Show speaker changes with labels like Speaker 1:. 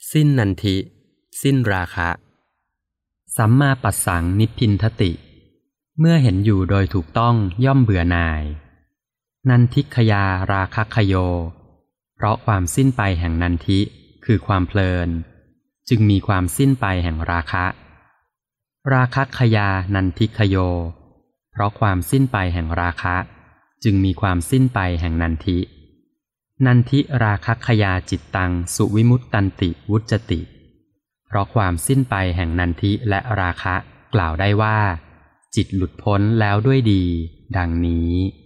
Speaker 1: สิ้นนันทิสิ้นราคะสัมมาปัสสังนิพพินทติเมื่อเห็นอยู่โดยถูกต้องย่อมเบื่อหน่ายนันทิขยาราคะขโยเพราะความสิ้นไปแห่งนันทิคือความเพลินจึงมีความสิ้นไปแห่งราคะราคะขยานันทิขโยเพราะความสิ้นไปแห่งราคะจึงมีความสิ้นไปแห่งนันทินันทิราคะขยาจิตตังสุวิมุตตันติวุจจติเพราะความสิ้นไปแห่งนันทิและราคะกล่าวได้ว่าจิตหลุดพ้นแล้วด้วยดีดังนี้